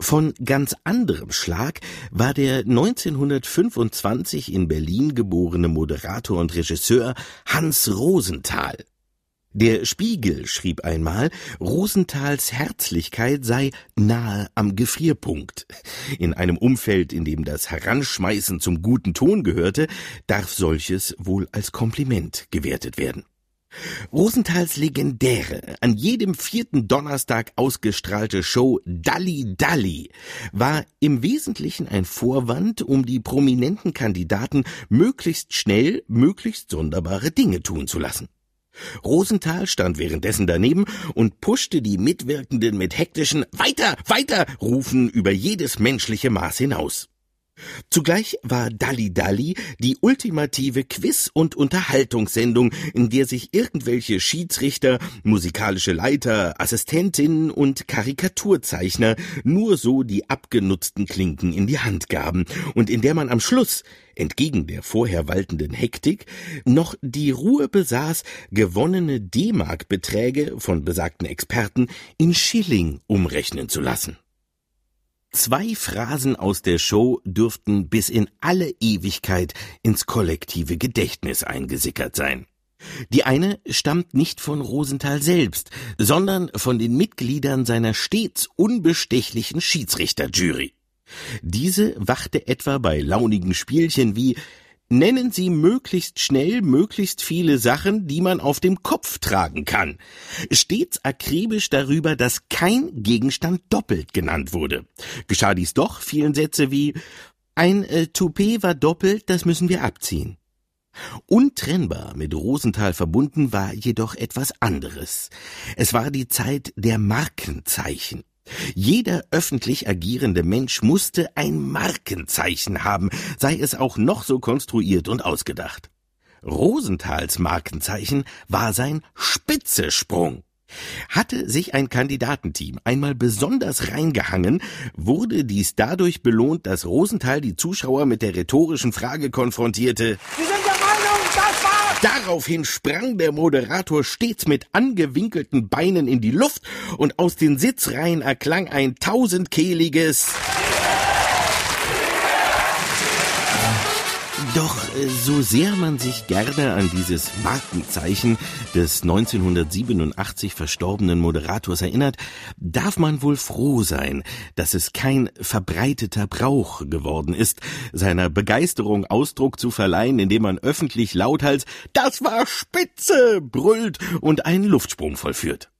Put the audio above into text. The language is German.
Von ganz anderem Schlag war der 1925 in Berlin geborene Moderator und Regisseur Hans Rosenthal. Der Spiegel schrieb einmal, Rosenthals Herzlichkeit sei nahe am Gefrierpunkt. In einem Umfeld, in dem das Heranschmeißen zum guten Ton gehörte, darf solches wohl als Kompliment gewertet werden. Rosenthals legendäre, an jedem 4. Donnerstag ausgestrahlte Show Dalli Dalli war im Wesentlichen ein Vorwand, um die prominenten Kandidaten möglichst schnell, möglichst sonderbare Dinge tun zu lassen. Rosenthal stand währenddessen daneben und puschte die Mitwirkenden mit hektischen »Weiter, weiter« Rufen über jedes menschliche Maß hinaus. Zugleich war Dalli Dalli die ultimative Quiz- und Unterhaltungssendung, in der sich irgendwelche Schiedsrichter, musikalische Leiter, Assistentinnen und Karikaturzeichner nur so die abgenutzten Klinken in die Hand gaben und in der man am Schluss, entgegen der vorher waltenden Hektik, noch die Ruhe besaß, gewonnene D-Mark-Beträge von besagten Experten in Schilling umrechnen zu lassen. 2 Phrasen aus der Show dürften bis in alle Ewigkeit ins kollektive Gedächtnis eingesickert sein. Die eine stammt nicht von Rosenthal selbst, sondern von den Mitgliedern seiner stets unbestechlichen Schiedsrichterjury. Diese wachte etwa bei launigen Spielchen wie »Nennen Sie möglichst schnell möglichst viele Sachen, die man auf dem Kopf tragen kann«, stets akribisch darüber, dass kein Gegenstand doppelt genannt wurde. Geschah dies doch, fielen Sätze wie »Ein Toupet war doppelt, das müssen wir abziehen«. Untrennbar mit Rosenthal verbunden war jedoch etwas anderes. Es war die Zeit der Markenzeichen. Jeder öffentlich agierende Mensch musste ein Markenzeichen haben, sei es auch noch so konstruiert und ausgedacht. Rosenthals Markenzeichen war sein Spitzesprung. Hatte sich ein Kandidatenteam einmal besonders reingehangen, wurde dies dadurch belohnt, dass Rosenthal die Zuschauer mit der rhetorischen Frage konfrontierte: Sie sind der Meinung, das war's! Daraufhin sprang der Moderator stets mit angewinkelten Beinen in die Luft und aus den Sitzreihen erklang ein tausendkehliges Doch so sehr man sich gerne an dieses Markenzeichen des 1987 verstorbenen Moderators erinnert, darf man wohl froh sein, dass es kein verbreiteter Brauch geworden ist, seiner Begeisterung Ausdruck zu verleihen, indem man öffentlich lauthals »Das war spitze« brüllt und einen Luftsprung vollführt.